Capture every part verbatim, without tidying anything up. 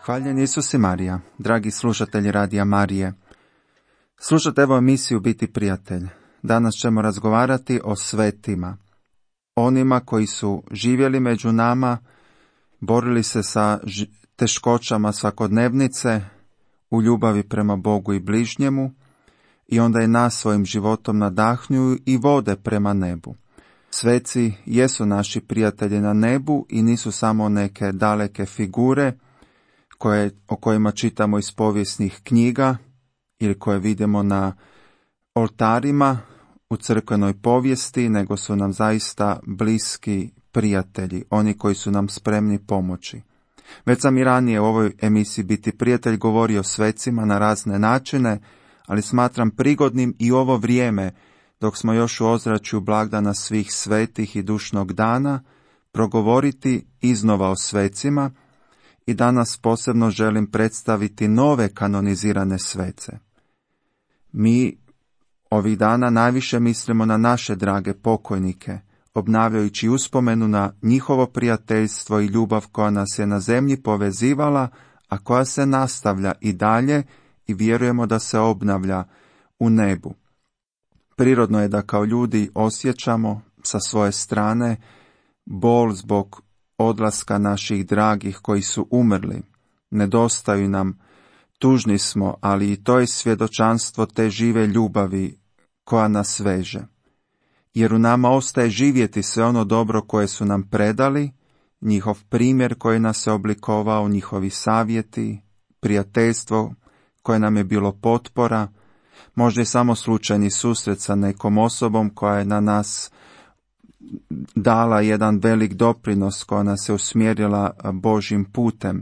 Hvaljen Isus i Marija, dragi slušatelji Radija Marije. Slušate evo emisiju Biti prijatelj. Danas ćemo razgovarati o svetima. Onima koji su živjeli među nama, borili se sa teškoćama svakodnevnice, u ljubavi prema Bogu i bližnjemu, i onda i nas svojim životom nadahnjuju i vode prema nebu. Sveci jesu naši prijatelji na nebu i nisu samo neke daleke figure koje, o kojima čitamo iz povijesnih knjiga ili koje vidimo na oltarima u crkvenoj povijesti, nego su nam zaista bliski prijatelji, oni koji su nam spremni pomoći. Već sam i ranije u ovoj emisiji Biti prijatelj govorio o svecima na razne načine, ali smatram prigodnim i ovo vrijeme, dok smo još u ozračju blagdana svih svetih i dušnog dana, progovoriti iznova o svecima, i danas posebno želim predstaviti nove kanonizirane svece. Mi ovih dana najviše mislimo na naše drage pokojnike, obnavljajući uspomenu na njihovo prijateljstvo i ljubav koja nas je na zemlji povezivala, a koja se nastavlja i dalje i vjerujemo da se obnavlja u nebu. Prirodno je da kao ljudi osjećamo sa svoje strane bol zbog odlaska naših dragih koji su umrli. Nedostaju nam, tužni smo, ali i to je svjedočanstvo te žive ljubavi koja nas veže. Jer u nama ostaje živjeti sve ono dobro koje su nam predali, njihov primjer koji nas je oblikovao, njihovi savjeti, prijateljstvo koje nam je bilo potpora, možda i samo slučajni susret sa nekom osobom koja je na nas dala jedan velik doprinos, koja nas je usmjerila Božjim putem.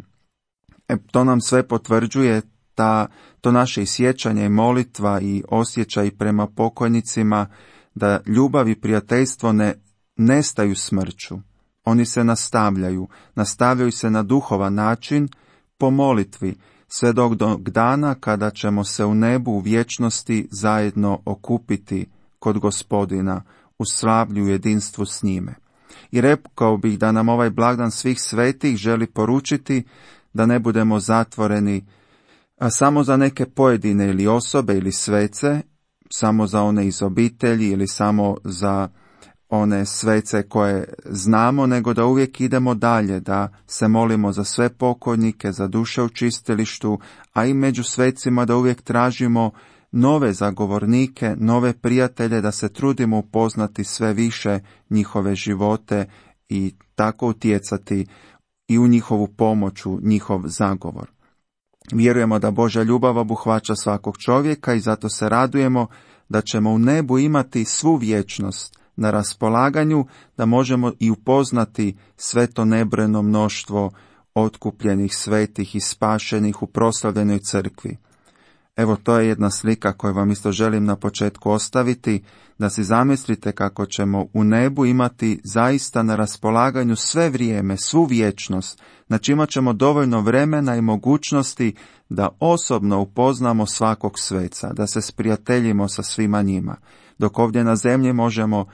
E, to nam sve potvrđuje ta, to naše i sjećanje i molitva i osjećaj prema pokojnicima, da ljubav i prijateljstvo ne nestaju smrću. Oni se nastavljaju, nastavljaju se na duhovan način po molitvi, sve dok do dana kada ćemo se u nebu u vječnosti zajedno okupiti kod Gospodina u slavlju i jedinstvu s njime. I rekao bih da nam ovaj blagdan svih svetih želi poručiti da ne budemo zatvoreni a samo za neke pojedine ili osobe ili svece, samo za one iz obitelji ili samo za one svece koje znamo, nego da uvijek idemo dalje, da se molimo za sve pokojnike, za duše u čistilištu, a i među svecima da uvijek tražimo nove zagovornike, nove prijatelje, da se trudimo upoznati sve više njihove živote i tako utjecati i u njihovu pomoć, u njihov zagovor. Vjerujemo da Božja ljubav obuhvaća svakog čovjeka i zato se radujemo da ćemo u nebu imati svu vječnost na raspolaganju, da možemo i upoznati sve to nebrojeno mnoštvo otkupljenih svetih i spašenih u proslavljenoj crkvi. Evo, to je jedna slika koju vam isto želim na početku ostaviti, da si zamislite kako ćemo u nebu imati zaista na raspolaganju sve vrijeme, svu vječnost, znači imat ćemo dovoljno vremena i mogućnosti da osobno upoznamo svakog sveca, da se sprijateljimo sa svima njima, dok ovdje na zemlji možemo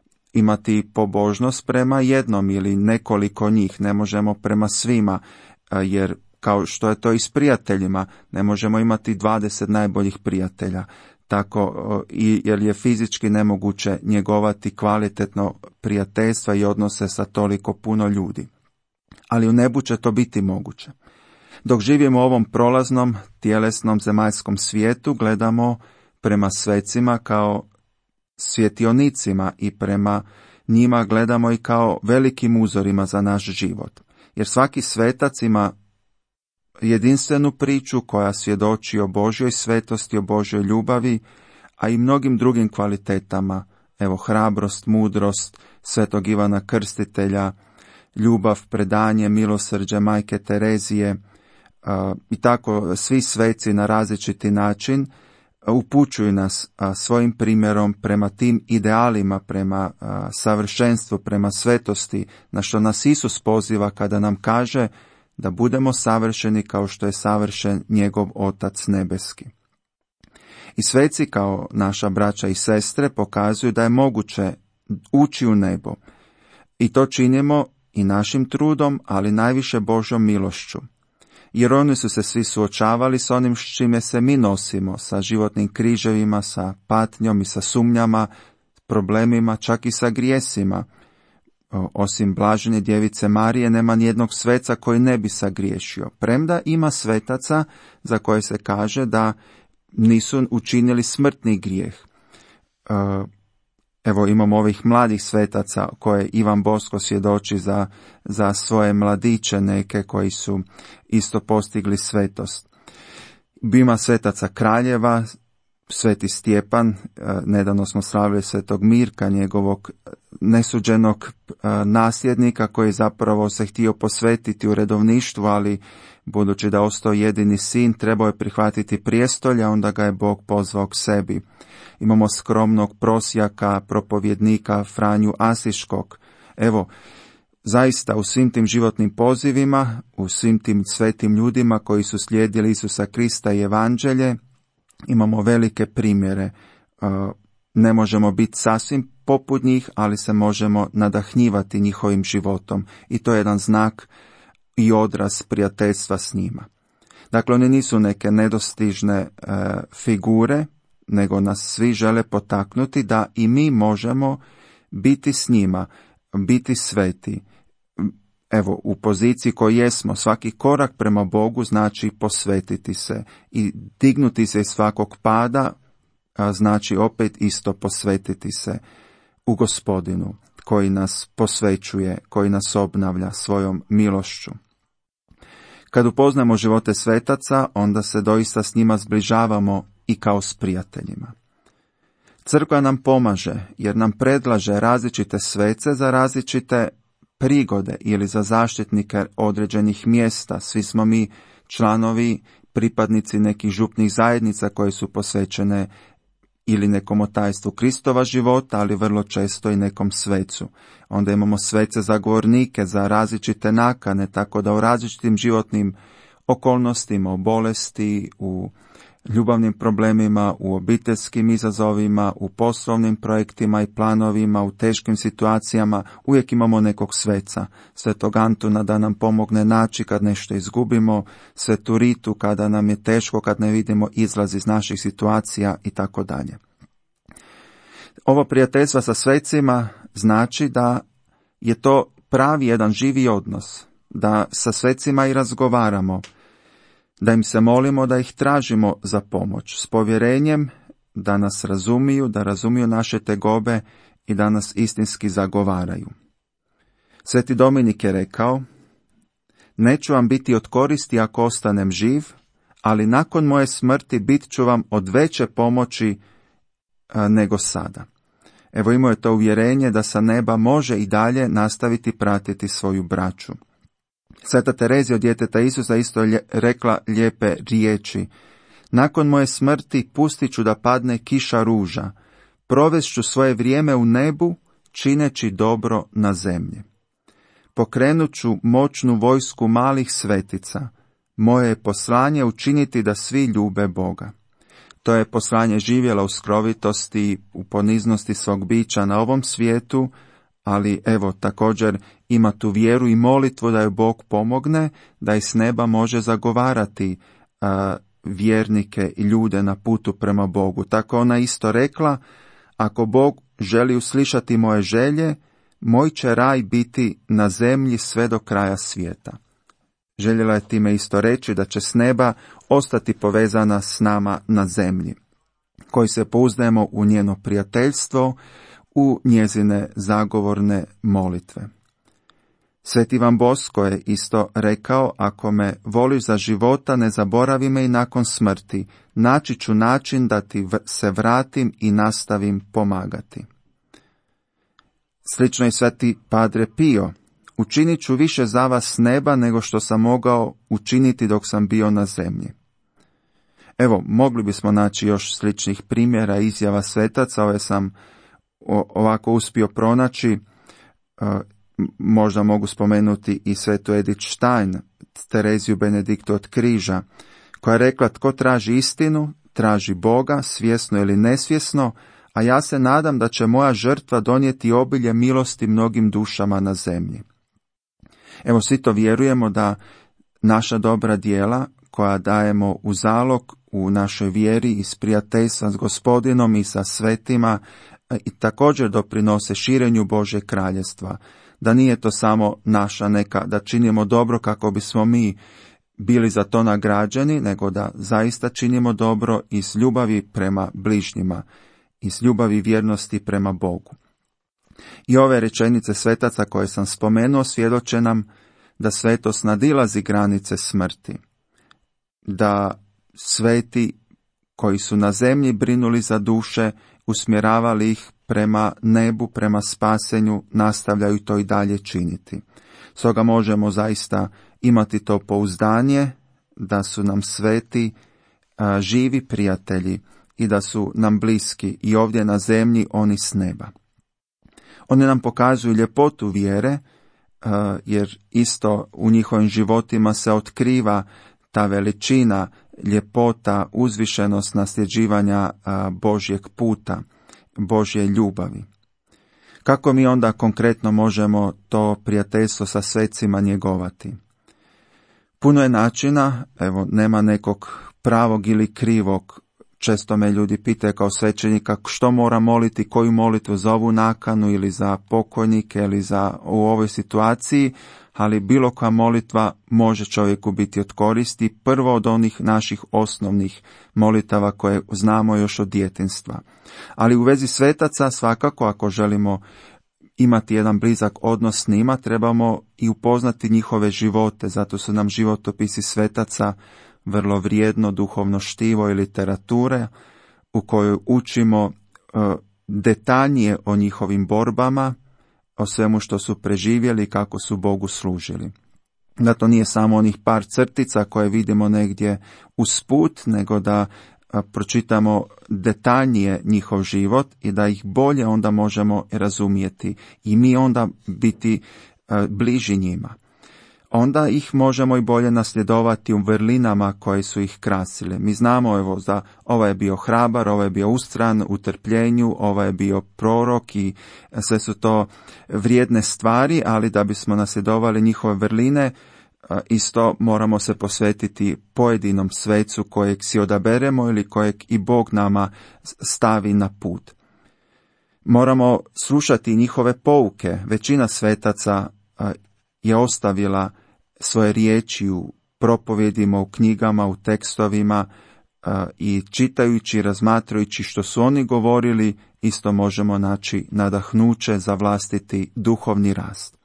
imati pobožnost prema jednom ili nekoliko njih, ne možemo prema svima, jer kao što je to i s prijateljima, ne možemo imati dvadeset najboljih prijatelja, tako i jer je fizički nemoguće njegovati kvalitetno prijateljstva i odnose sa toliko puno ljudi. Ali u nebu će to biti moguće. Dok živimo u ovom prolaznom, tjelesnom zemaljskom svijetu, gledamo prema svecima kao svjetionicima i prema njima gledamo i kao velikim uzorima za naš život. Jer svaki svetac ima jedinstvenu priču koja svjedoči o Božjoj svetosti, o Božjoj ljubavi, a i mnogim drugim kvalitetama, evo hrabrost, mudrost svetog Ivana Krstitelja, ljubav, predanje, milosrđe majke Terezije uh, i tako svi sveci na različiti način uh, upućuju nas uh, svojim primjerom prema tim idealima, prema uh, savršenstvu, prema svetosti, na što nas Isus poziva kada nam kaže da budemo savršeni kao što je savršen njegov Otac nebeski. I sveci kao naša braća i sestre pokazuju da je moguće ući u nebo. I to činimo i našim trudom, ali najviše Božjom milošću. jer oni su se svi suočavali s onim s čime se mi nosimo, sa životnim križevima, sa patnjom i sa sumnjama, problemima, čak i sa grijesima. Osim blažene djevice Marije nema nijednog sveca koji ne bi sagriješio, premda ima svetaca za koje se kaže da nisu učinili smrtni grijeh. Evo imamo ovih mladih svetaca koje Ivan Bosko svjedoči za, za svoje mladiće neke koji su isto postigli svetost. Ima svetaca kraljeva, Sveti Stjepan, nedavno smo slavili Svetog Mirka, njegovog nesuđenog nasljednika koji zapravo se htio posvetiti u redovništvu, ali budući da ostao jedini sin, trebao je prihvatiti prijestolje, onda ga je Bog pozvao k sebi. Imamo skromnog prosjaka, propovjednika Franju Asiškog. Evo, zaista u svim tim životnim pozivima, u svim tim svetim ljudima koji su slijedili Isusa Krista i evanđelje, imamo velike primjere. Ne možemo biti sasvim poput njih, ali se možemo nadahnjivati njihovim životom i to je jedan znak i odraz prijateljstva s njima. Dakle, oni nisu neke nedostižne e, figure, nego nas svi žele potaknuti da i mi možemo biti s njima, biti sveti. Evo, u poziciji koji jesmo, svaki korak prema Bogu znači posvetiti se i dignuti se iz svakog pada, a znači opet isto posvetiti se u Gospodinu koji nas posvećuje, koji nas obnavlja svojom milošću. Kad upoznamo živote svetaca, onda se doista s njima zbližavamo i kao s prijateljima. Crkva nam pomaže jer nam predlaže različite svece za različite prigode ili za zaštitnike određenih mjesta. Svi smo mi članovi, pripadnici nekih župnih zajednica koje su posvećene ili nekom otajstvu Kristova života, ali vrlo često i nekom svecu. Onda imamo svece za govornike, za različite nakane, tako da u različitim životnim okolnostima, u bolesti, u ljubavnim problemima, u obiteljskim izazovima, u poslovnim projektima i planovima, u teškim situacijama, uvijek imamo nekog sveca. Svetog Antuna da nam pomogne naći kad nešto izgubimo, Svetu Ritu kada nam je teško, kad ne vidimo izlaz iz naših situacija i tako dalje. Ovo prijateljstvo sa svecima znači da je to pravi jedan živi odnos, da sa svecima i razgovaramo, da im se molimo, da ih tražimo za pomoć, s povjerenjem da nas razumiju, da razumiju naše tegobe i da nas istinski zagovaraju. Sveti Dominik je rekao: neću vam biti od koristi ako ostanem živ, ali nakon moje smrti bit ću vam od veće pomoći a, nego sada. Evo, imao je to uvjerenje da sa neba može i dalje nastaviti pratiti svoju braću. Sveta Terezija od djeteta Isusa isto je rekla lijepe riječi: nakon moje smrti pustit ću da padne kiša ruža, provest ću svoje vrijeme u nebu, čineći dobro na zemlji. Pokrenut ću moćnu vojsku malih svetica, moje je poslanje učiniti da svi ljube Boga. To je poslanje živjela u skrovitosti, u poniznosti svog bića na ovom svijetu, ali evo također ima tu vjeru i molitvu da joj Bog pomogne, da i s neba može zagovarati a, vjernike i ljude na putu prema Bogu. Tako ona isto rekla: ako Bog želi uslišati moje želje, moj će raj biti na zemlji sve do kraja svijeta. Željela je time isto reći da će s neba ostati povezana s nama na zemlji, koji se pouzdajemo u njeno prijateljstvo, u njezine zagovorne molitve. Sveti Ivan Bosko je isto rekao: ako me voliš za života, ne zaboravi me i nakon smrti, naći ću način da ti se vratim i nastavim pomagati. Slično i sveti Padre Pio: učinit ću više za vas s neba nego što sam mogao učiniti dok sam bio na zemlji. Evo, mogli bismo naći još sličnih primjera izjava svetaca, ove sam ovako uspio pronaći. Možda mogu spomenuti i svetu Edith Stein, Tereziju Benediktu od križa, koja je rekla: tko traži istinu, traži Boga, svjesno ili nesvjesno, a ja se nadam da će moja žrtva donijeti obilje milosti mnogim dušama na zemlji. Evo, svi to vjerujemo da naša dobra djela koja dajemo u zalog u našoj vjeri iz prijateljstva s Gospodinom i sa svetima i također doprinose širenju Božjeg kraljestva. Da nije to samo naša neka, da činimo dobro kako bismo mi bili za to nagrađeni, nego da zaista činimo dobro iz ljubavi prema bližnjima, iz ljubavi vjernosti prema Bogu. I ove rečenice svetaca koje sam spomenuo svjedoče nam da svetost nadilazi granice smrti, da sveti koji su na zemlji brinuli za duše, usmjeravali ih prema nebu, prema spasenju, nastavljaju to i dalje činiti. Stoga možemo zaista imati to pouzdanje da su nam sveti a, živi prijatelji i da su nam bliski i ovdje na zemlji, oni s neba. Oni nam pokazuju ljepotu vjere, a, jer isto u njihovim životima se otkriva ta veličina, ljepota, uzvišenost nasljeđivanja a, Božjeg puta, Božje ljubavi. Kako mi onda konkretno možemo to prijateljstvo sa svecima njegovati? Puno je načina, evo, nema nekog pravog ili krivog. Često me ljudi pitaju kao svećenika što mora moliti, koju molitvu za ovu nakanu ili za pokojnike ili za u ovoj situaciji, ali bilo koja molitva može čovjeku biti od koristi, prvo od onih naših osnovnih molitava koje znamo još od djetinjstva. Ali u vezi svetaca svakako ako želimo imati jedan blizak odnos s njima, trebamo i upoznati njihove živote, zato su nam životopisi svetaca vrlo vrijedno duhovno štivo i literature u kojoj učimo uh, detaljnije o njihovim borbama, o svemu što su preživjeli i kako su Bogu služili. Da to nije samo onih par crtica koje vidimo negdje usput, nego da uh, pročitamo detaljnije njihov život i da ih bolje onda možemo razumjeti i mi onda biti uh, bliži njima. Onda ih možemo i bolje nasljedovati u vrlinama koje su ih krasile. Mi znamo evo da ovaj je bio hrabar, ovaj je bio ustran u trpljenju, ovaj je bio prorok i sve su to vrijedne stvari, ali da bismo nasljedovali njihove vrline, isto moramo se posvetiti pojedinom svecu kojeg si odaberemo ili kojeg i Bog nama stavi na put. Moramo slušati njihove pouke. Većina svetaca je ostavila svoje riječi u propovjedima, u knjigama, u tekstovima i čitajući, razmatrajući što su oni govorili, isto možemo naći nadahnuće za vlastiti duhovni rast.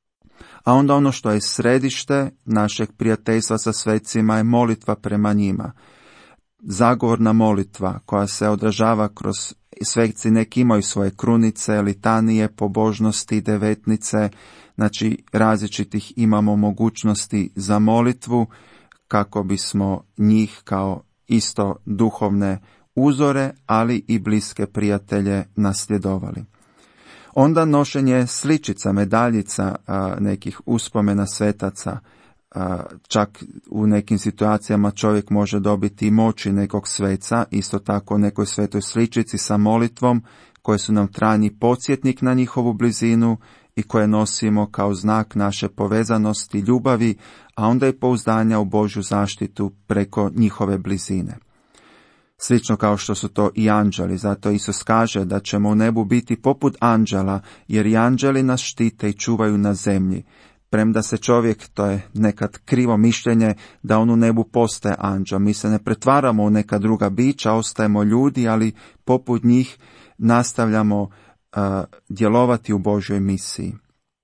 A onda ono što je središte našeg prijateljstva sa svecima je molitva prema njima. Zagovorna molitva koja se odražava kroz sveci, neki imaju svoje krunice, litanije, pobožnosti, devetnice, znači različitih imamo mogućnosti za molitvu kako bismo njih kao isto duhovne uzore, ali i bliske prijatelje nasljedovali. Onda nošenje sličica, medaljica, nekih uspomena svetaca, čak u nekim situacijama čovjek može dobiti moći nekog sveca, isto tako nekoj svetoj sličici sa molitvom koje su nam trajni podsjetnik na njihovu blizinu i koje nosimo kao znak naše povezanosti, ljubavi, a onda i pouzdanja u Božju zaštitu preko njihove blizine. Slično kao što su to i anđeli, zato Isus kaže da ćemo u nebu biti poput anđela, jer i anđeli nas štite i čuvaju na zemlji. Premda se čovjek, to je nekad krivo mišljenje, da on u nebu postaje anđel. Mi se ne pretvaramo u neka druga bića, ostajemo ljudi, ali poput njih nastavljamo uh, djelovati u Božjoj misiji.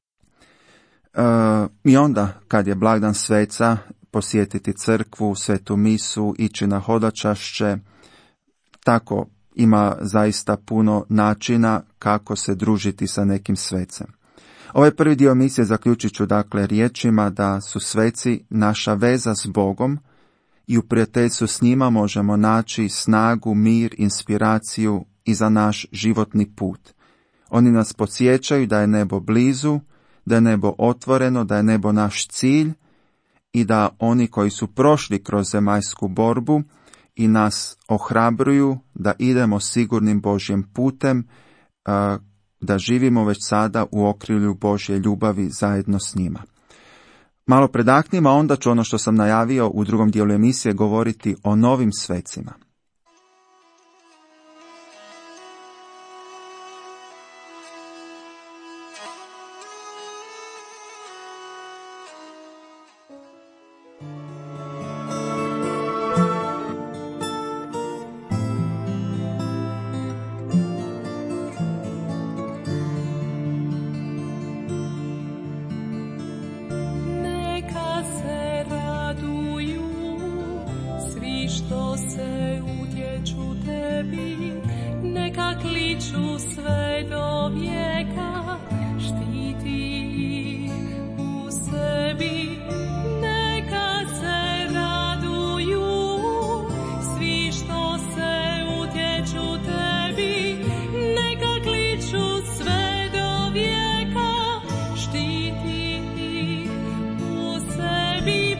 Uh, I onda, kad je blagdan sveca, posjetiti crkvu, svetu misu, ići na hodočašće, tako ima zaista puno načina kako se družiti sa nekim svecem. Ovaj prvi dio misije zaključit ću dakle riječima da su sveci naša veza s Bogom i u prijateljstvu s njima možemo naći snagu, mir, inspiraciju i za naš životni put. Oni nas podsjećaju da je nebo blizu, da je nebo otvoreno, da je nebo naš cilj i da oni koji su prošli kroz zemaljsku borbu i nas ohrabruju da idemo sigurnim Božjim putem, da živimo već sada u okrilju Božje ljubavi zajedno s njima. Malo predahnimo, a onda ću ono što sam najavio u drugom dijelu emisije govoriti o novim svecima. Što se utječu tebi, neka kliču sve do vijeka, štiti ih u sebi. Neka se raduju svi što se utječu tebi, neka kliču sve do vijeka, štiti ih u sebi.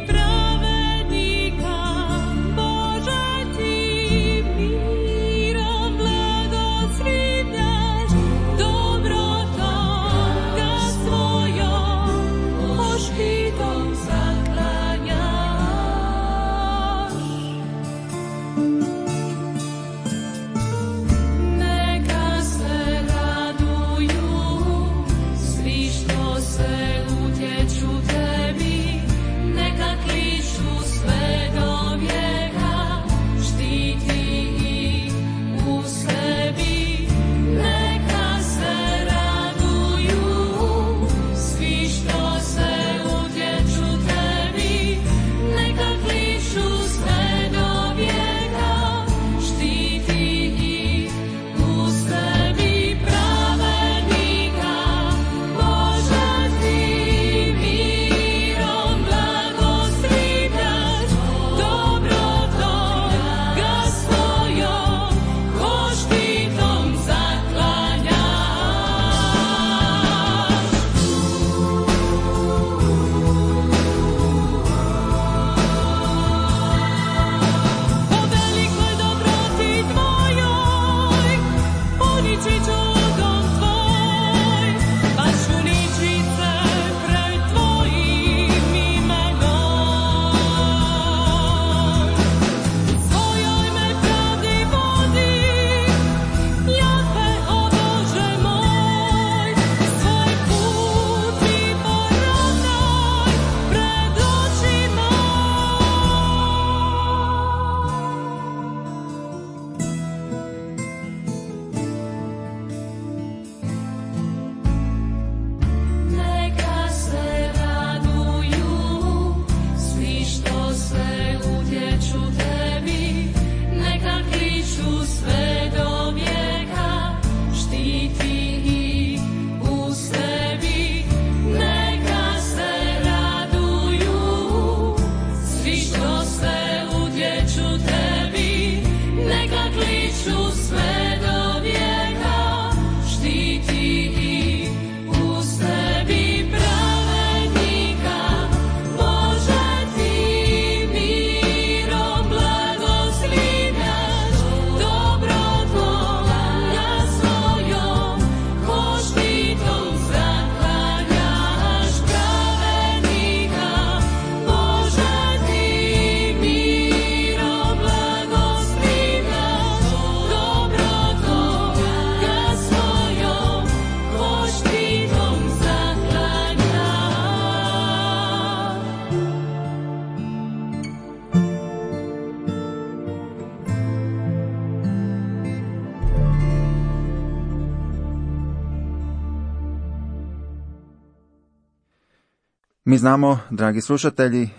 Mi znamo, dragi slušatelji,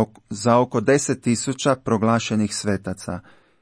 za oko deset tisuća proglašenih svetaca.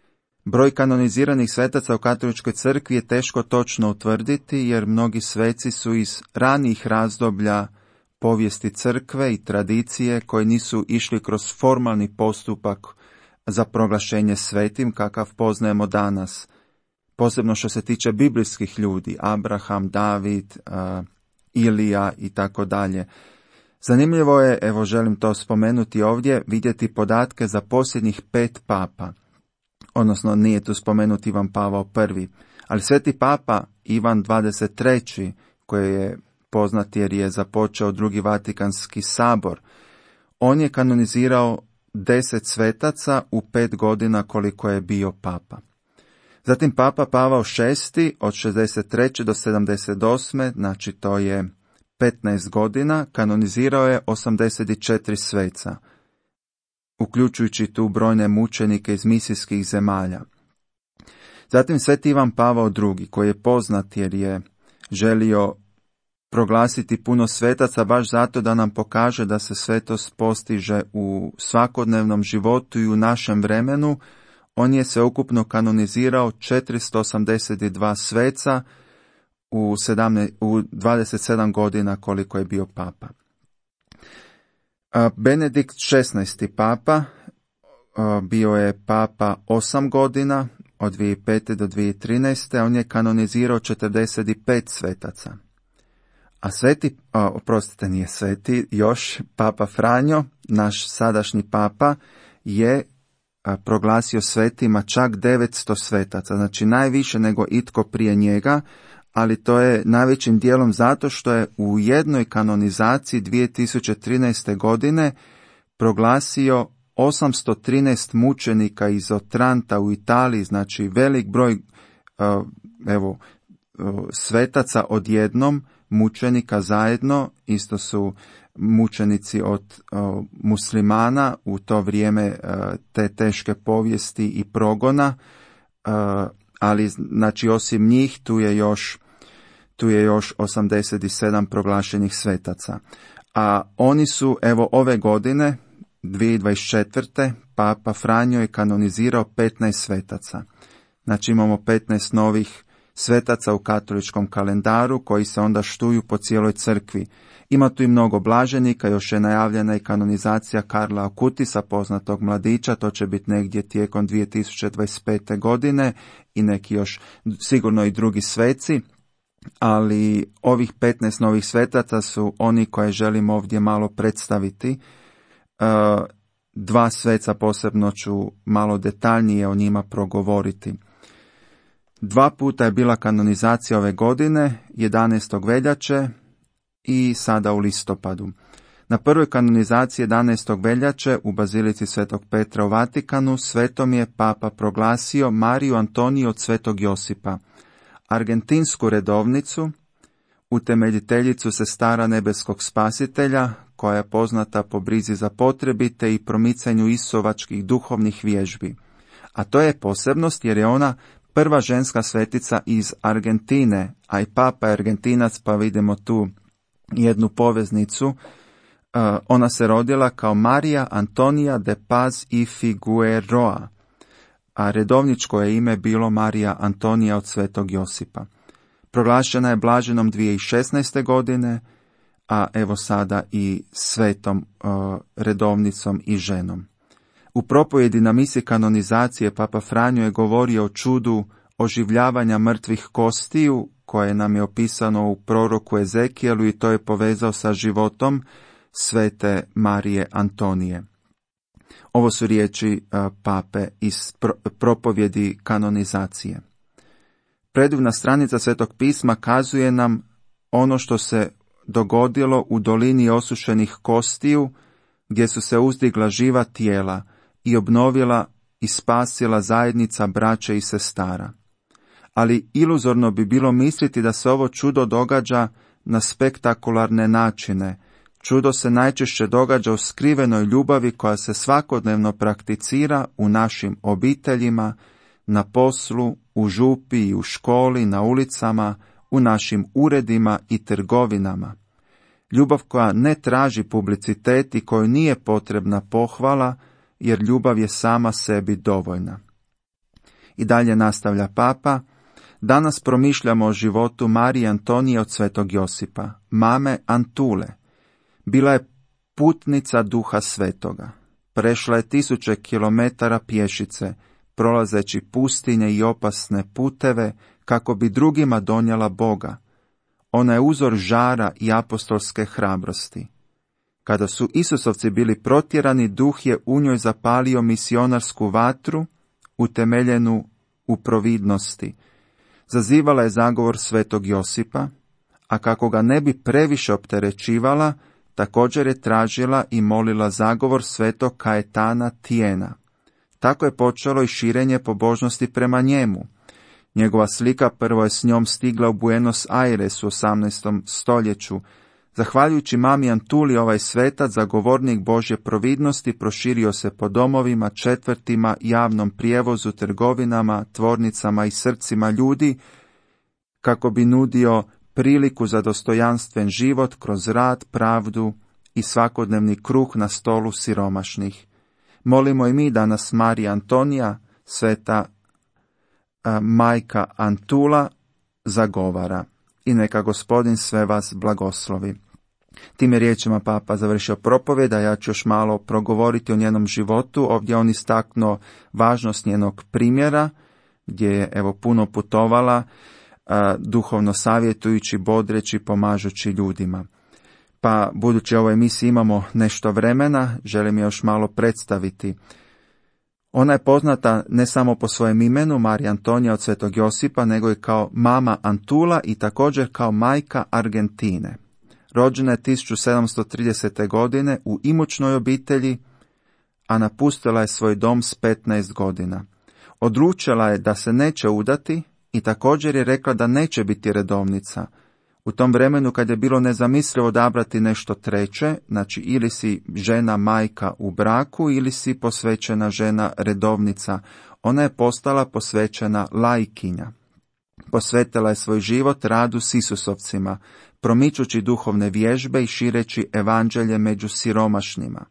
Broj kanoniziranih svetaca u katoličkoj crkvi je teško točno utvrditi, jer mnogi sveci su iz ranijih razdoblja povijesti crkve i tradicije koji nisu išli kroz formalni postupak za proglašenje svetim kakav poznajemo danas. Posebno što se tiče biblijskih ljudi, Abraham, David, uh, Ilija i tako dalje. Zanimljivo je, evo želim to spomenuti ovdje, vidjeti podatke za posljednjih pet papa. Odnosno nije tu spomenut Ivan Pavao prvi, ali sveti papa Ivan dvadeset treći, koji je poznat jer je započeo drugi Vatikanski sabor, On je kanonizirao deset svetaca u pet godina koliko je bio papa. Zatim papa Pavao šesti od šezdeset treće do sedamdeset osme, znači to je petnaest godina, kanonizirao je osamdeset četiri sveca, uključujući tu brojne mučenike iz misijskih zemalja. Zatim sveti Ivan Pavao drugi, koji je poznat jer je želio proglasiti puno svetaca baš zato da nam pokaže da se svetost postiže u svakodnevnom životu i u našem vremenu. On je sveukupno kanonizirao četiristo osamdeset dva sveca u, sedamnaest, u dvadeset sedam godina koliko je bio papa. Benedikt šesnaesti papa bio je papa osam godina, od dvije tisuće pete do dvije tisuće trinaeste. On je kanonizirao četrdeset pet svetaca. A sveti, o, oprostite, nije sveti, još papa Franjo, naš sadašnji papa, je a, proglasio svetima čak devetsto svetaca, znači najviše nego itko prije njega, ali to je najvećim dijelom zato što je u jednoj kanonizaciji dvije tisuće trinaeste. godine proglasio osamsto trinaest mučenika iz Otranta u Italiji, znači velik broj a, evo, svetaca odjednom, mučenika zajedno, isto su mučenici od o, muslimana u to vrijeme o, te teške povijesti i progona, o, ali znači osim njih tu je još tu je još osamdeset sedam proglašenih svetaca. A oni su, evo ove godine, dvije tisuće dvadeset četvrte. Papa Franjo je kanonizirao petnaest svetaca. Znači imamo petnaest novih svetaca u katoličkom kalendaru koji se onda štuju po cijeloj crkvi. Ima tu i mnogo blaženika, još je najavljena i kanonizacija Karla Akutisa, poznatog mladića, to će biti negdje tijekom dvije tisuće dvadeset pete. godine i neki još sigurno i drugi sveci, ali ovih petnaest novih svetaca su oni koje želim ovdje malo predstaviti. Dva sveca posebno ću malo detaljnije o njima progovoriti. Dva puta je bila kanonizacija ove godine, jedanaestog veljače i sada u listopadu. Na prvoj kanonizaciji jedanaestog veljače u Bazilici Svetog Petra u Vatikanu svetom je papa proglasio Mariju Antoniju od Svetog Josipa, argentinsku redovnicu, utemeljiteljicu Sestara nebeskog spasitelja, koja je poznata po brizi za potrebite i promicanju isovačkih duhovnih vježbi. A to je posebnost jer je ona prva ženska svetica iz Argentine, a i papa je Argentinac, pa vidimo tu jednu poveznicu. Uh, ona se rodila kao Marija Antonija de Paz y Figueroa, a redovničko je ime bilo Marija Antonija od Svetog Josipa. Proglašena je blaženom dvije tisuće šesnaeste. godine, a evo sada i svetom uh, redovnicom i ženom. U propovjedi na misi kanonizacije papa Franjo je govorio o čudu oživljavanja mrtvih kostiju, koje nam je opisano u proroku Ezekijelu, i to je povezao sa životom svete Marije Antonije. Ovo su riječi uh, pape iz pro, propovjedi kanonizacije. Predivna stranica Svetog pisma kazuje nam ono što se dogodilo u dolini osušenih kostiju, gdje su se uzdigla živa tijela i obnovila i spasila zajednica braće i sestara. Ali iluzorno bi bilo misliti da se ovo čudo događa na spektakularne načine. Čudo se najčešće događa u skrivenoj ljubavi koja se svakodnevno prakticira u našim obiteljima, na poslu, u župi i u školi, na ulicama, u našim uredima i trgovinama. Ljubav koja ne traži publicitet i kojoj nije potrebna pohvala, jer ljubav je sama sebi dovoljna. I dalje nastavlja papa, danas promišljamo o životu Marije Antonije od Svetog Josipa, mame Antule. Bila je putnica Duha Svetoga. Prešla je tisuće kilometara pješice, prolazeći pustinje i opasne puteve, kako bi drugima donijela Boga. Ona je uzor žara i apostolske hrabrosti. Kada su Isusovci bili protjerani, Duh je u njoj zapalio misionarsku vatru, utemeljenu u providnosti. Zazivala je zagovor Svetog Josipa, a kako ga ne bi previše opterećivala, također je tražila i molila zagovor svetog Kajetana Tijena. Tako je počelo i širenje pobožnosti prema njemu. Njegova slika prvo je s njom stigla u Buenos Aires u osamnaestom stoljeću. Zahvaljujući mami Antuli, ovaj svetac, zagovornik Božje providnosti, proširio se po domovima, četvrtima, javnom prijevozu, trgovinama, tvornicama i srcima ljudi, kako bi nudio priliku za dostojanstven život kroz rad, pravdu i svakodnevni kruh na stolu siromašnih. Molimo i mi da nas Marija Antonija, sveta a, majka Antula, zagovara. I neka Gospodin sve vas blagoslovi. Time riječima papa završio propovjed, a ja ću još malo progovoriti o njenom životu. Ovdje on istaknuo važnost njenog primjera, gdje je evo puno putovala, a, duhovno savjetujući, bodreći, pomažući ljudima. Pa budući ovoj emisiji imamo nešto vremena, želim je još malo predstaviti. Ona je poznata ne samo po svojem imenu, Marija Antonija od Svetog Josipa, nego i kao mama Antula i također kao majka Argentine. Rođena je tisuću sedamsto tridesete. godine u imućnoj obitelji, a napustila je svoj dom s petnaest godina. Odlučila je da se neće udati i također je rekla da neće biti redovnica. U tom vremenu kad je bilo nezamislivo odabrati nešto treće, znači ili si žena majka u braku ili si posvećena žena redovnica, ona je postala posvećena laikinja. Posvetila je svoj život radu s Isusovcima, promičući duhovne vježbe i šireći evanđelje među siromašnima.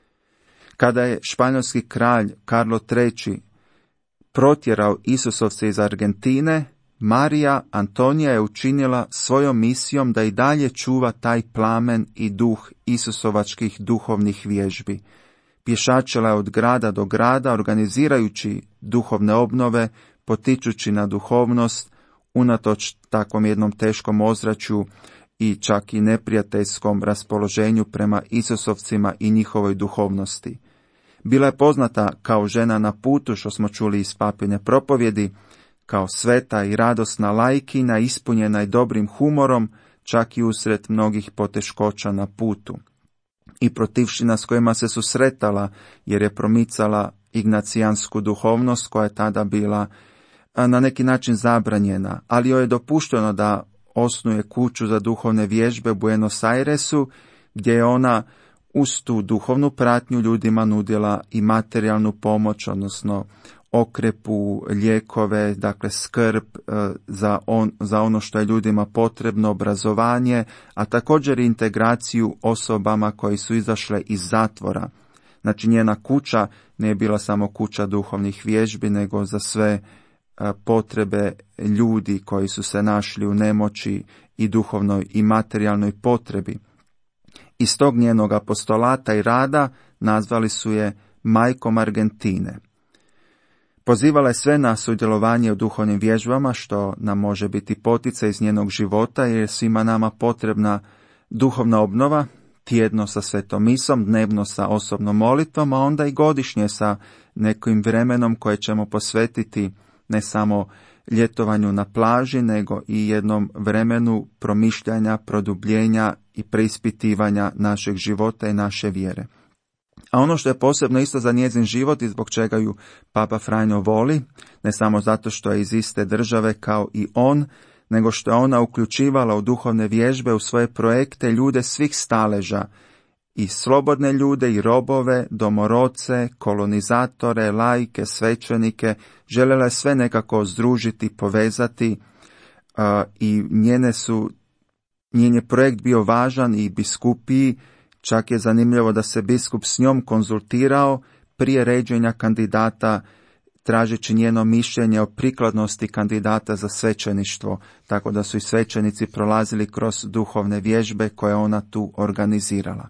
Kada je španjolski kralj Karlo treći protjerao Isusovce iz Argentine, Marija Antonija je učinila svojom misijom da i dalje čuva taj plamen i duh Isusovačkih duhovnih vježbi. Pješačila je od grada do grada, organizirajući duhovne obnove, potičući na duhovnost, unatoč takvom jednom teškom ozračju i čak i neprijateljskom raspoloženju prema Isusovcima i njihovoj duhovnosti. Bila je poznata kao žena na putu, što smo čuli iz papine propovjedi, kao sveta i radosna laikina, ispunjena i dobrim humorom, čak i usred mnogih poteškoća na putu. I protivština s kojima se susretala, jer je promicala ignacijansku duhovnost koja je tada bila na neki način zabranjena, ali joj je dopušteno da osnuje kuću za duhovne vježbe u Buenos Airesu, gdje je ona uz tu duhovnu pratnju ljudima nudila i materijalnu pomoć, odnosno okrepu, lijekove, dakle skrb e, za, on, za ono što je ljudima potrebno, obrazovanje, a također i integraciju osobama koji su izašle iz zatvora. Znači njena kuća nije bila samo kuća duhovnih vježbi, nego za sve e, potrebe ljudi koji su se našli u nemoći i duhovnoj i materijalnoj potrebi. Iz tog njenog apostolata i rada nazvali su je majkom Argentine. Pozivala je sve na sudjelovanje u duhovnim vježbama, što nam može biti poticaj iz njenog života, jer je svima nama potrebna duhovna obnova, tjedno sa svetom misom, dnevno sa osobnom molitvom, a onda i godišnje sa nekim vremenom koje ćemo posvetiti ne samo ljetovanju na plaži, nego i jednom vremenu promišljanja, produbljenja i preispitivanja našeg života i naše vjere. A ono što je posebno isto za njezin život i zbog čega ju Papa Franjo voli, ne samo zato što je iz iste države kao i on, nego što je ona uključivala u duhovne vježbe, u svoje projekte ljude svih staleža, i slobodne ljude i robove, domorodce, kolonizatore, laike, svećenike, željela je sve nekako združiti, povezati uh, i njene su, njen je projekt bio važan i biskupiji. Čak je zanimljivo da se biskup s njom konzultirao prije ređenja kandidata, tražeći njeno mišljenje o prikladnosti kandidata za svećeništvo, tako da su i svećenici prolazili kroz duhovne vježbe koje ona tu organizirala.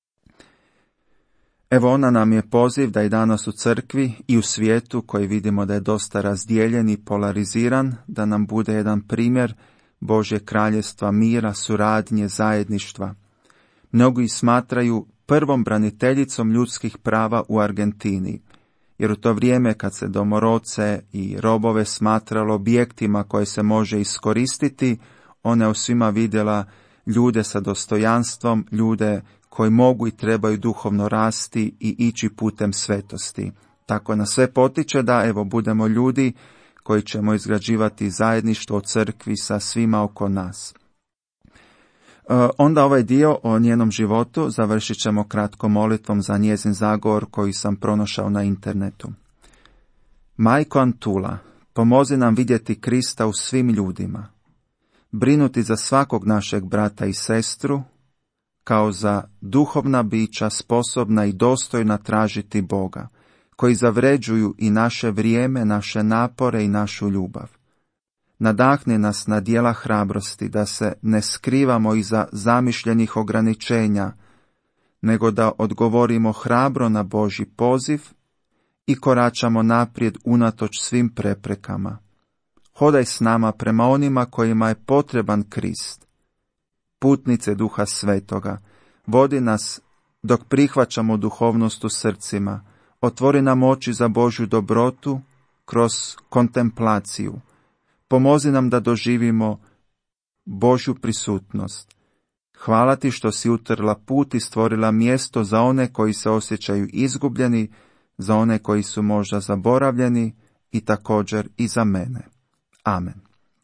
Evo ona nam je poziv da i danas u crkvi i u svijetu, koji vidimo da je dosta razdijeljen i polariziran, da nam bude jedan primjer Božje kraljestva, mira, suradnje, zajedništva. Mnogi smatraju prvom braniteljicom ljudskih prava u Argentini, jer u to vrijeme kad se domorodce i robove smatralo objektima koje se može iskoristiti, ona je u svima vidjela ljude sa dostojanstvom, ljude koji mogu i trebaju duhovno rasti i ići putem svetosti. Tako nas sve potiče da evo budemo ljudi koji ćemo izgrađivati zajedništvo u crkvi sa svima oko nas. E, onda ovaj dio o njenom životu završit ćemo kratkom molitvom za njezin zagovor koji sam pronašao na internetu. Majko Antula, pomozi nam vidjeti Krista u svim ljudima, brinuti za svakog našeg brata i sestru, kao za duhovna bića sposobna i dostojna tražiti Boga, koji zavređuju i naše vrijeme, naše napore i našu ljubav. Nadahni nas na djela hrabrosti, da se ne skrivamo iza zamišljenih ograničenja, nego da odgovorimo hrabro na Božji poziv i koračamo naprijed unatoč svim preprekama. Hodaj s nama prema onima kojima je potreban Krist. Putnice Duha Svetoga, vodi nas dok prihvaćamo duhovnost u srcima, otvori nam oči za Božju dobrotu kroz kontemplaciju. Pomozi nam da doživimo Božju prisutnost. Hvala ti što si utrla put i stvorila mjesto za one koji se osjećaju izgubljeni, za one koji su možda zaboravljeni i također i za mene. Amen.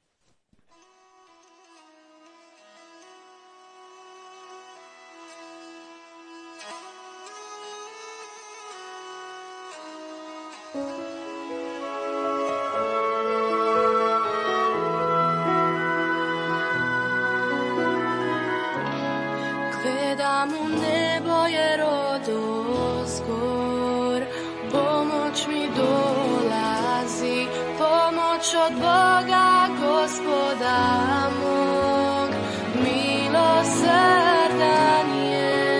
Gledam u nebo jer odozgor pomoć mi dolazi, pomoć od Boga Gospoda mog, milosrdan je.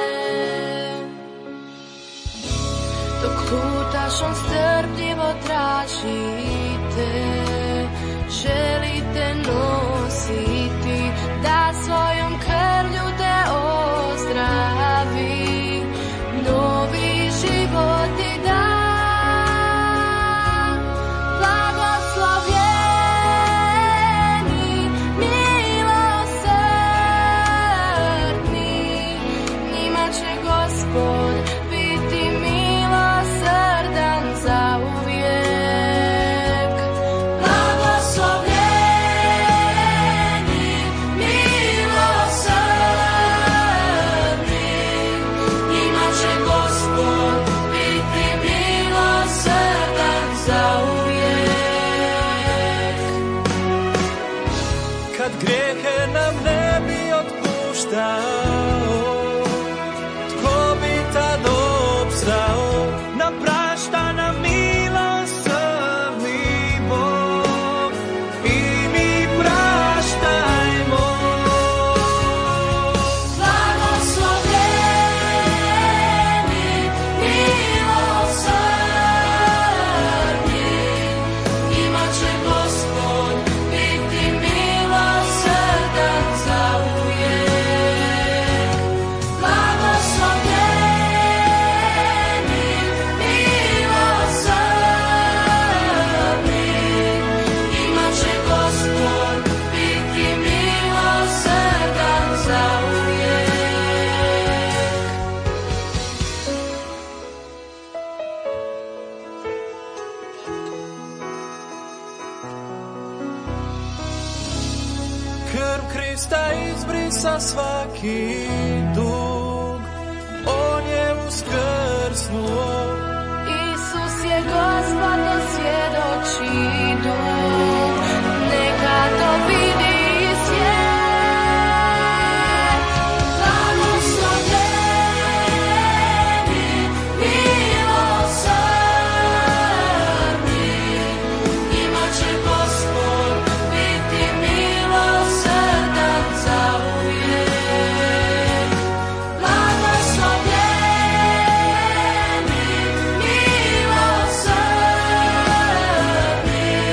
Dok lutaš on strpljivo tražite, želite nositi, da svojom krvlju te ozdravi, novi život ti da. Blagoslovljeni, milosrdni, njima će Gospod biti milosrdan zauvijek. Blagoslovljeni, milosrdni, njima će Gospod biti milosrdan zauvijek. Kad grijehe nam ne bi otpuštao, tko bi tad opstao? Nam prašta nam milosrdni Bog i mi praštajmo. Blagoslovljeni, milosrdni, njima će Gospod biti milosrdan zauvijek. Blagoslovljeni, milosrdni, njima će Gospod biti milosrdan zauvijek. Krv Krista izbrisa svaki dug, on je uskrsnuo. Isus je Gospod, to svjedoči duh, neka to vidi i svijet. Blagoslovljeni, milosrdni, njima će Gospod biti milosrdan zauvijek. Blagoslovljeni, milosrdni,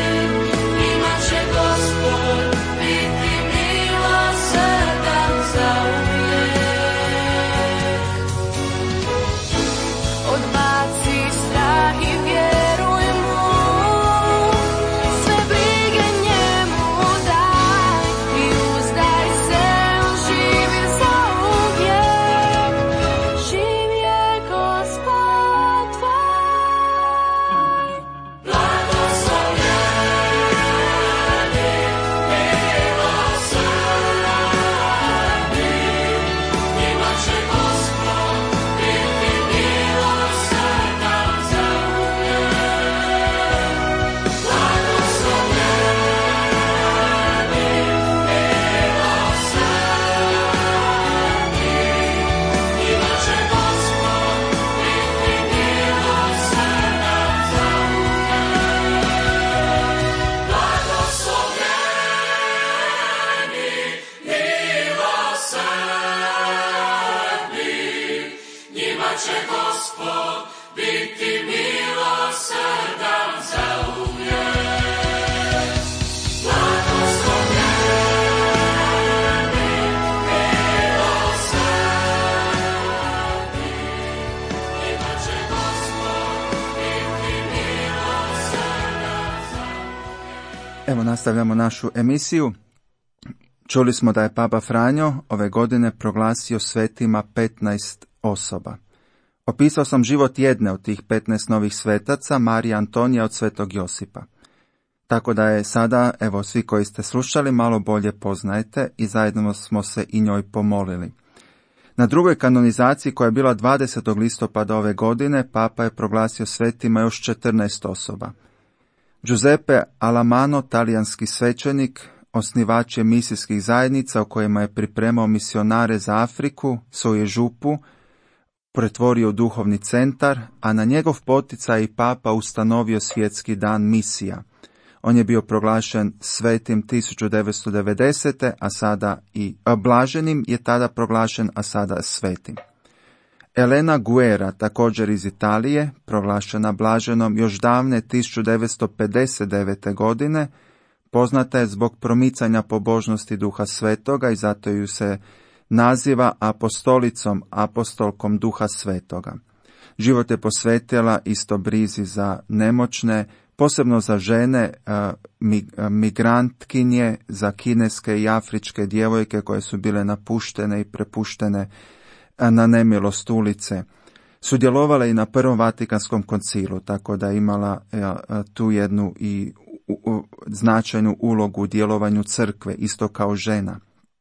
Evo nastavljamo našu emisiju. Čuli smo da je Papa Franjo ove godine proglasio svetima petnaest osoba. Opisao sam život jedne od tih petnaest novih svetaca, Marija Antonija od Svetog Josipa. Tako da je sada, evo svi koji ste slušali, malo bolje poznajete i zajedno smo se i njoj pomolili. Na drugoj kanonizaciji koja je bila dvadesetog listopada ove godine, Papa je proglasio svetima još četrnaest osoba. Giuseppe Alamano, talijanski svećenik, osnivač je misijskih zajednica u kojima je pripremao misionare za Afriku, svoju župu, pretvorio u duhovni centar, a na njegov poticaj i Papa ustanovio svjetski dan misija. On je bio proglašen svetim tisuću devetsto devedesete. a sada i a blaženim je tada proglašen, a sada svetim. Elena Guerra, također iz Italije, proglašena blaženom još davne tisuću devetsto pedeset devete. godine, poznata je zbog promicanja pobožnosti Duha Svetoga i zato ju se naziva apostolicom, apostolkom Duha Svetoga. Život je posvetila isto brizi za nemoćne, posebno za žene, migrantkinje, za kineske i afričke djevojke koje su bile napuštene i prepuštene na nemilost ulice. Sudjelovala i na Prvom Vatikanskom koncilu, tako da je imala tu jednu i značajnu ulogu u djelovanju crkve, isto kao žena.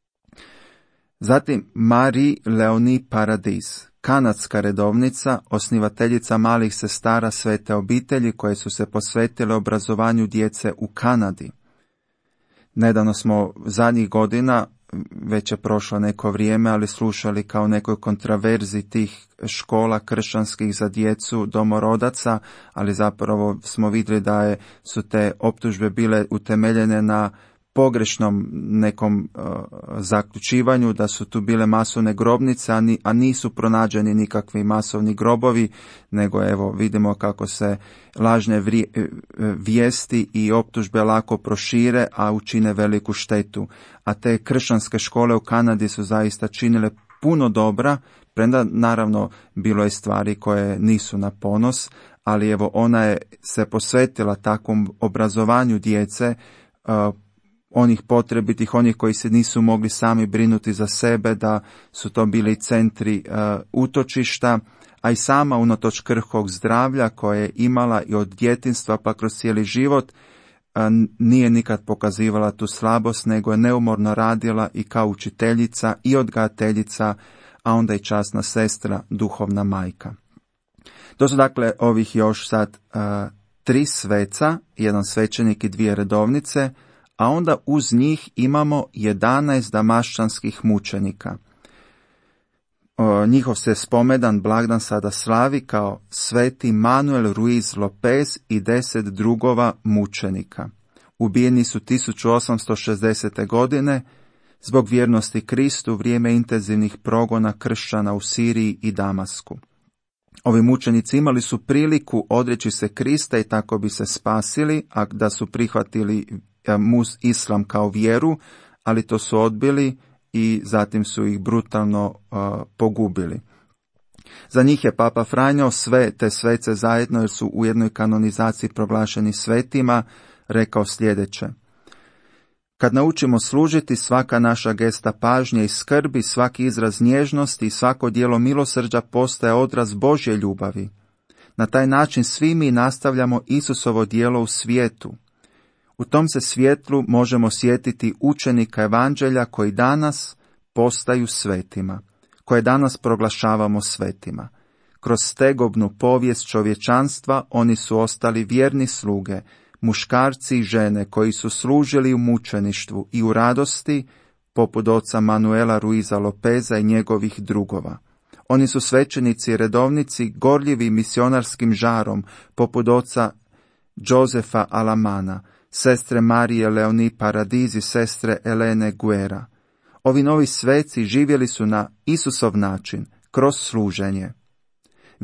Zatim Marie Leonie Paradis, kanadska redovnica, osnivateljica malih sestara Svete obitelji koje su se posvetile obrazovanju djece u Kanadi. Nedavno smo zadnjih godina, već je prošlo neko vrijeme, ali slušali kao nekoj kontraverzi tih škola kršćanskih za djecu domorodaca, ali zapravo smo vidjeli da je, su te optužbe bile utemeljene na pogrešnom nekom uh, zaključivanju, da su tu bile masovne grobnice, a, ni, a nisu pronađeni nikakvi masovni grobovi, nego evo vidimo kako se lažne vri, vijesti i optužbe lako prošire, a učine veliku štetu. A te kršćanske škole u Kanadi su zaista činile puno dobra, premda naravno bilo je stvari koje nisu na ponos, ali evo ona je se posvetila takvom obrazovanju djece, uh, onih potrebitih, onih koji se nisu mogli sami brinuti za sebe, da su to bili centri uh, utočišta, a i sama unatoč krhkog zdravlja koje je imala i od djetinjstva pa kroz cijeli život, uh, nije nikad pokazivala tu slabost, nego je neumorno radila i kao učiteljica i odgajateljica, a onda i časna sestra, duhovna majka. To su dakle ovih još sad uh, tri sveca, jedan svećenik i dvije redovnice, a onda uz njih imamo jedanaest damaščanskih mučenika. O, njihov se spomedan blagdan sada slavi kao sveti Manuel Ruiz Lopez i deset drugova mučenika. Ubijeni su tisuću osamsto šezdesete. godine zbog vjernosti Kristu vrijeme intenzivnih progona kršćana u Siriji i Damasku. Ovi mučenici imali su priliku odreći se Krista i tako bi se spasili, a da su prihvatili mus islam kao vjeru, ali to su odbili i zatim su ih brutalno uh, pogubili. Za njih je Papa Franjo sve te svece zajedno, jer su u jednoj kanonizaciji proglašeni svetima, rekao sljedeće: kad naučimo služiti, svaka naša gesta pažnje i skrbi, svaki izraz nježnosti i svako djelo milosrđa postaje odraz Božje ljubavi. Na taj način svi mi nastavljamo Isusovo djelo u svijetu. U tom se svjetlu možemo sjetiti učenika evanđelja koji danas postaju svetima, koje danas proglašavamo svetima. Kroz stegobnu povijest čovječanstva oni su ostali vjerni sluge, muškarci i žene koji su služili u mučeništvu i u radosti, poput oca Manuela Ruiza Lopeza i njegovih drugova. Oni su svećenici i redovnici gorljivi misionarskim žarom, poput oca Josefa Alamana, sestre Marije Leonie Paradis i sestre Elene Guerra. Ovi novi sveci živjeli su na Isusov način, kroz služenje.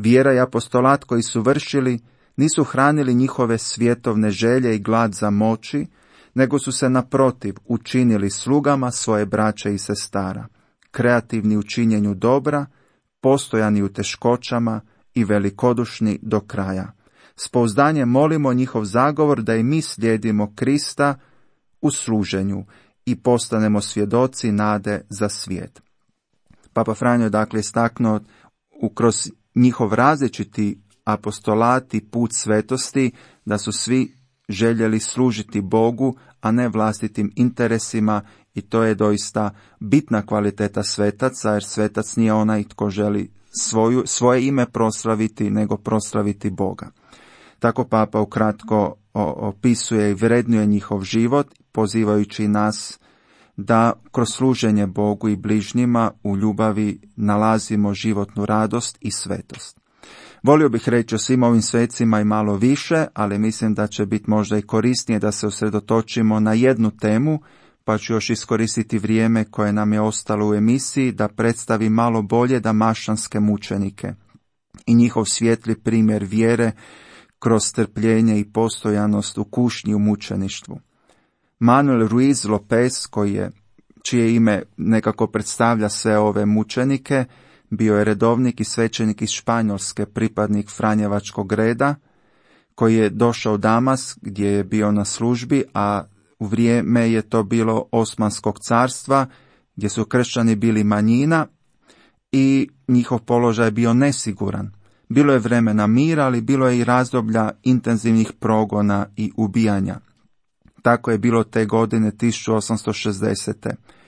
Vjera i apostolat koji su vršili nisu hranili njihove svjetovne želje i glad za moći, nego su se naprotiv učinili slugama svoje braće i sestara, kreativni u činjenju dobra, postojani u teškoćama i velikodušni do kraja. S pouzdanjem molimo njihov zagovor da i mi slijedimo Krista u služenju i postanemo svjedoci nade za svijet. Papa Franjo je dakle istaknuo kroz njihov različiti apostolat i put svetosti da su svi željeli služiti Bogu, a ne vlastitim interesima, i to je doista bitna kvaliteta svetaca, jer svetac nije onaj tko želi svoju, svoje ime proslaviti, nego proslaviti Boga. Tako Papa ukratko opisuje i vrednuje njihov život, pozivajući nas da kroz služenje Bogu i bližnjima u ljubavi nalazimo životnu radost i svetost. Volio bih reći o svim ovim svecima i malo više, ali mislim da će biti možda i korisnije da se usredotočimo na jednu temu, pa ću još iskoristiti vrijeme koje nam je ostalo u emisiji da predstavi malo bolje damaštanske mučenike i njihov svijetli primjer vjere kroz strpljenje i postojanost u kušnji u mučeništvu. Manuel Ruiz Lopez, koji je, čije ime nekako predstavlja sve ove mučenike, bio je redovnik i svećenik iz Španjolske, pripadnik Franjevačkog reda, koji je došao u Damas gdje je bio na službi, a u vrijeme je to bilo Osmanskog carstva, gdje su kršćani bili manjina i njihov položaj je bio nesiguran. Bilo je vremena mira, ali bilo je i razdoblja intenzivnih progona i ubijanja. Tako je bilo te godine tisuću osamsto šezdesete.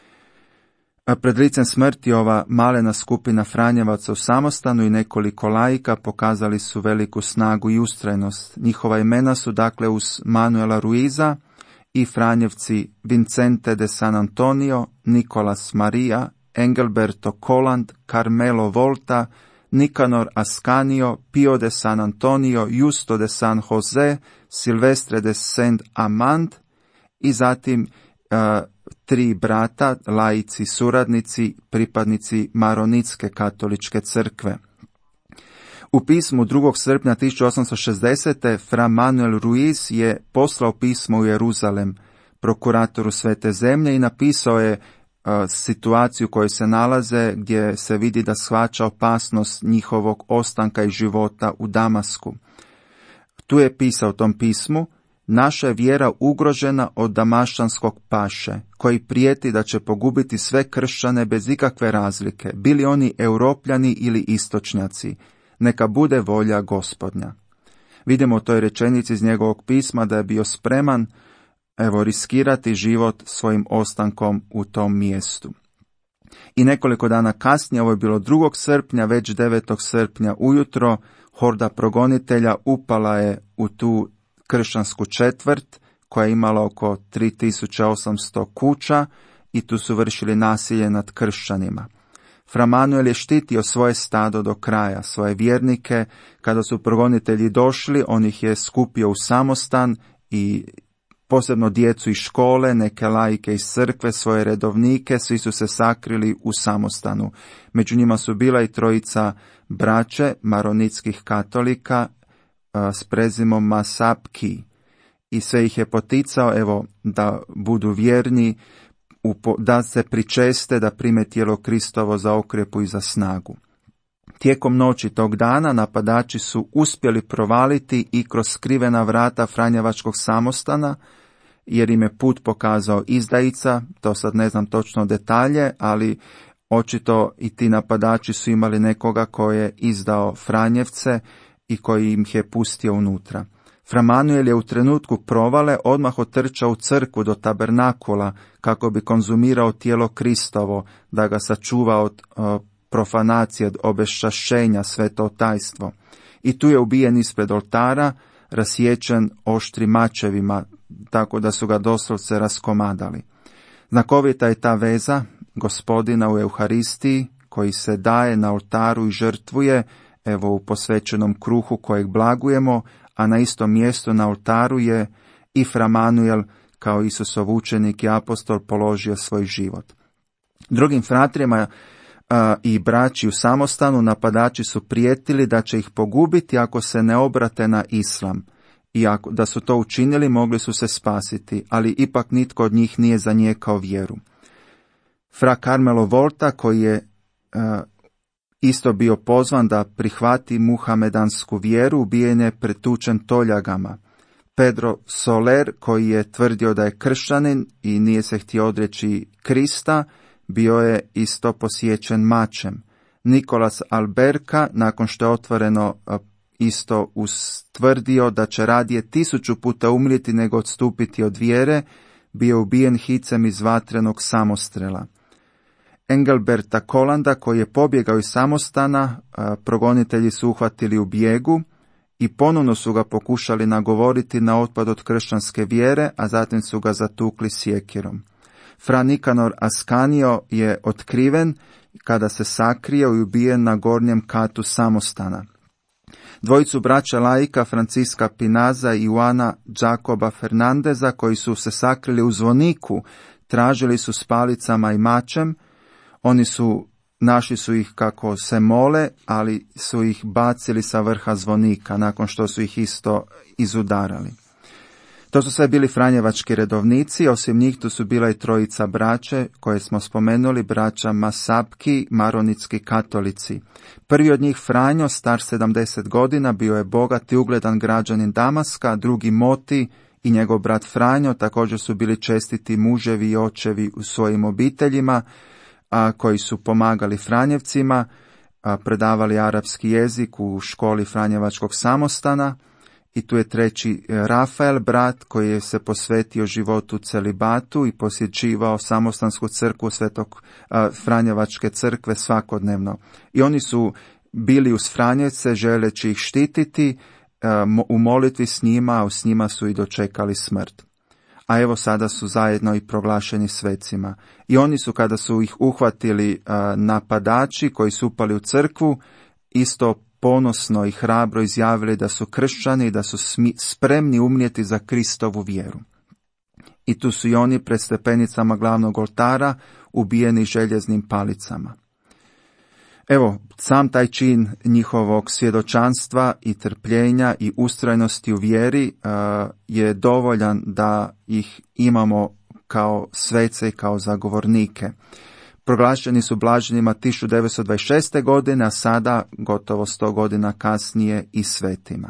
A pred licem smrti ova malena skupina Franjevaca u samostanu i nekoliko laika pokazali su veliku snagu i ustrajnost. Njihova imena su dakle uz Manuela Ruiza i Franjevci Vincente de San Antonio, Nicolas Maria, Engelberto Coland, Carmelo Volta, Nicanor Ascanio, Pio de San Antonio, Justo de San Jose, Silvestre de Saint Amand i zatim uh, tri brata, laici suradnici, pripadnici Maronitske katoličke crkve. U pismu drugog srpnja tisuću osamsto šezdesete. Fra Manuel Ruiz je poslao pismo u Jeruzalem prokuratoru Svete zemlje i napisao je uh, situaciju u kojoj se nalaze, gdje se vidi da shvaća opasnost njihovog ostanka i života u Damasku. Tu je pisao u tom pismu: naša je vjera ugrožena od damaštanskog paše, koji prijeti da će pogubiti sve kršćane bez ikakve razlike, bili oni Europljani ili istočnjaci. Neka bude volja Gospodnja. Vidimo u toj rečenici iz njegovog pisma da je bio spreman, evo, riskirati život svojim ostankom u tom mjestu. I nekoliko dana kasnije, ovo je bilo drugog srpnja, već devetog srpnja ujutro, horda progonitelja upala je u tu kršćansku četvrt koja je imala oko tri tisuće osamsto kuća i tu su vršili nasilje nad kršćanima. Fra Manuel je štitio svoje stado do kraja, svoje vjernike. Kada su progonitelji došli, on ih je skupio u samostan i posebno djecu iz škole, neke laike iz crkve, svoje redovnike, svi su se sakrili u samostanu. Među njima su bila i trojica braće maronitskih katolika s prezimom Masapki i sve ih je poticao, evo, da budu vjerni, da se pričeste, da prime tijelo Kristovo za okrepu i za snagu. Tijekom noći tog dana napadači su uspjeli provaliti i kroz skrivena vrata Franjevačkog samostana, jer im je put pokazao izdajica, to sad ne znam točno detalje, ali očito i ti napadači su imali nekoga koji je izdao Franjevce i koji im je pustio unutra. Fra Manuel je u trenutku provale odmah otrčao u crkvu do tabernakula kako bi konzumirao tijelo Kristovo, da ga sačuva od uh, profanacije, od obeščašćenja, sveto tajstvo. I tu je ubijen ispred oltara, rasječen oštrim mačevima, tako da su ga doslovce raskomadali. Znakovita je ta veza Gospodina u Euharistiji, koji se daje na oltaru i žrtvuje, evo u posvećenom kruhu kojeg blagujemo, a na istom mjestu na oltaru je i Fra Manuel kao Isusov učenik i apostol položio svoj život. Drugim fratrima i braći u samostanu, napadači su prijetili da će ih pogubiti ako se ne obrate na islam. I ako da su to učinili, mogli su se spasiti, ali ipak nitko od njih nije zanijekao vjeru. Fra Carmelo Volta, koji je uh, isto bio pozvan da prihvati muhamedansku vjeru, ubijen je pretučen toljagama. Pedro Soler, koji je tvrdio da je kršćanin i nije se htio odreći Krista, bio je isto posječen mačem. Nikolas Alberka, nakon što je otvoreno uh, isto ustvrdio da će radije tisuću puta umrijeti nego odstupiti od vjere, bio ubijen hicem iz vatrenog samostrela. Engelberta Kolanda, koji je pobjegao iz samostana, progonitelji su uhvatili u bijegu i ponovno su ga pokušali nagovoriti na otpad od kršćanske vjere, a zatim su ga zatukli sjekirom. Fra Nikanor Askanio je otkriven kada se sakrio i ubijen na gornjem katu samostana. Dvojicu braća laika, Franciska Pinaza i Juana Jacoba Fernandeza, koji su se sakrili u zvoniku, tražili su s palicama i mačem. Oni su, našli su ih kako se mole, ali su ih bacili sa vrha zvonika, nakon što su ih isto izudarali. To su sve bili franjevački redovnici, osim njih tu su bila i trojica braće, koje smo spomenuli, braća Masapki, maronitski katolici. Prvi od njih, Franjo, star sedamdeset godina, bio je bogat i ugledan građanin Damaska, drugi Moti i njegov brat Franjo također su bili čestiti muževi i očevi u svojim obiteljima, a koji su pomagali Franjevcima, a predavali arapski jezik u školi Franjevačkog samostana. I tu je treći Rafael, brat, koji je se posvetio životu celibatu i posjećivao samostansku crkvu Svetog a, Franjevačke crkve svakodnevno. I oni su bili uz Franjevce želeći ih štititi a, u molitvi s njima, a s njima su i dočekali smrt. A evo sada su zajedno i proglašeni svecima. I oni su, kada su ih uhvatili a, napadači koji su upali u crkvu, isto ponosno i hrabro izjavili da su kršćani i da su smi, spremni umrijeti za Kristovu vjeru. I tu su i oni pred stepenicama glavnog oltara ubijeni željeznim palicama. Evo, sam taj čin njihovog svjedočanstva i trpljenja i ustrajnosti u vjeri uh, je dovoljan da ih imamo kao svece i kao zagovornike. Proglašeni su blaženima tisuću devetsto dvadeset šeste. godine, a sada, gotovo sto godina kasnije, i svetima.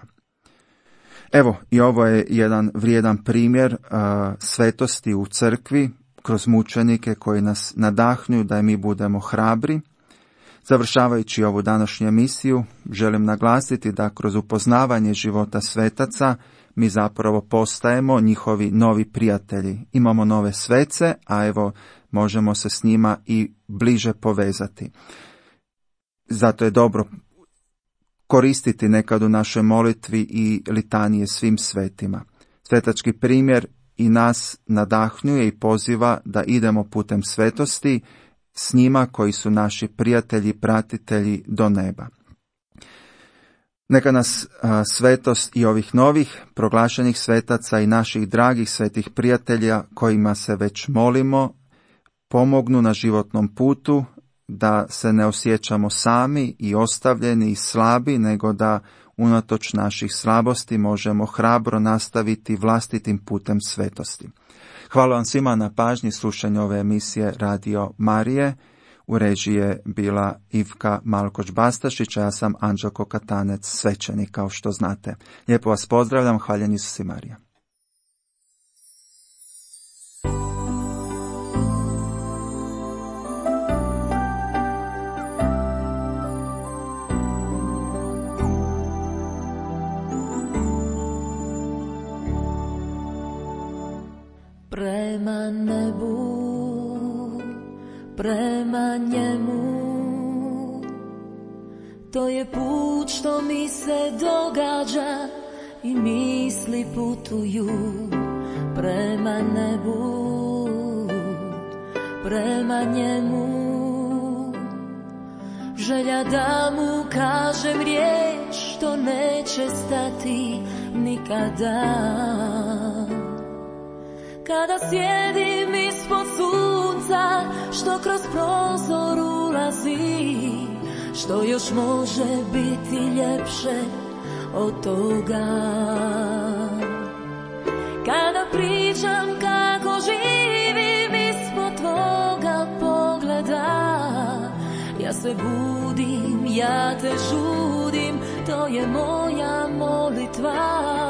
Evo, i ovo je jedan vrijedan primjer uh, svetosti u crkvi, kroz mučenike koji nas nadahnjuju da mi budemo hrabri. Završavajući ovu današnju emisiju, želim naglasiti da kroz upoznavanje života svetaca mi zapravo postajemo njihovi novi prijatelji. Imamo nove svece, a evo možemo se s njima i bliže povezati. Zato je dobro koristiti nekad u našoj molitvi i litanije svim svetima. Svetački primjer i nas nadahnjuje i poziva da idemo putem svetosti s njima koji su naši prijatelji, pratitelji do neba. Neka nas a, svetost i ovih novih proglašenih svetaca i naših dragih svetih prijatelja kojima se već molimo pomognu na životnom putu, da se ne osjećamo sami i ostavljeni i slabi, nego da unatoč naših slabosti možemo hrabro nastaviti vlastitim putem svetosti. Hvala vam svima na pažnji slušanju ove emisije Radio Marije. U režiji je bila Ivka Malkoć-Bastašić, a ja sam Anđelko Katanec, svećenik, kao što znate. Lijepo vas pozdravljam, hvaljen Isus i Marija. Prema nebu, prema njemu, to je put što mi se događa i misli putuju. Prema nebu, prema njemu, želja da mu kažem riječ što neće stati nikada. Kada sjedim ispod sunca što kroz prozor ulazi, ulazi, što još može biti ljepše od toga. Kada pričam kako živim ispod tvoga pogleda, ja se budim, ja te žudim, to je moja molitva.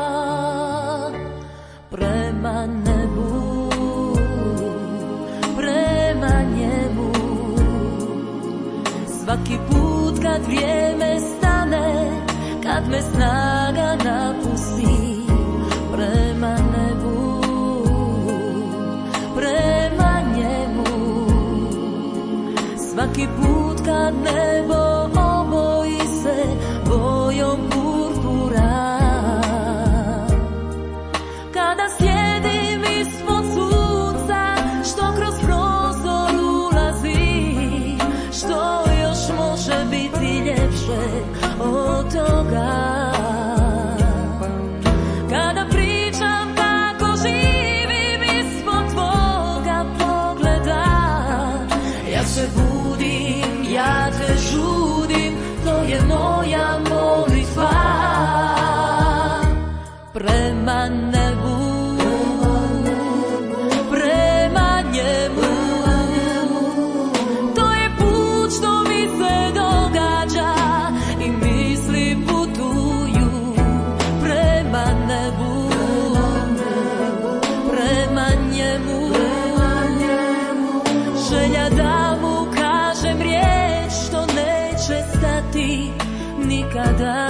Prema nebu, prema njemu, svaki put kad vrijeme stane, kad me snaga napusti. Prema nebu, prema njemu, svaki put kad nebo oboji se bojom purpura. Kada slijedim ispod sunca što kroz prozor ulazi, što još može biti ljepše od toga. Kada pričam kako živim ispod tvoga pogleda, ja se budim, ja te žudim, to je moja molitva. Prema nebu, prema njemu, to je put što mi se događa i misli putuju. Prema nebu, prema njemu, želja da mu kažem riječ što neće stati nikada.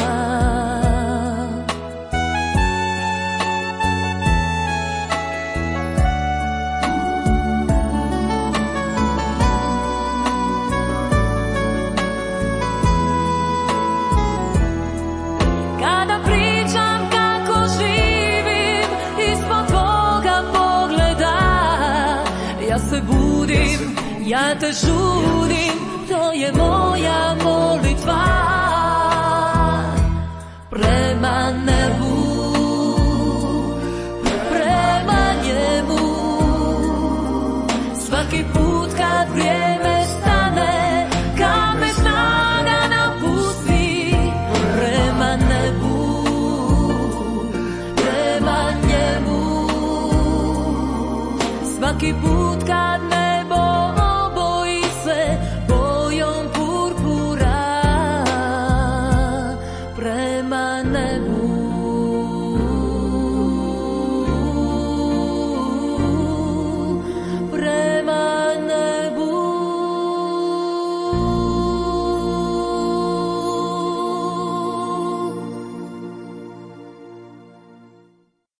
Kada pričam kako živim ispod tvoga pogleda, ja se budim, ja te žudim, to je moja molitva. Prema nebu, prema njemu, svaki put kad vrijeme stane, kad me snaga napusti. Prema nebu, prema njemu, svaki put kad me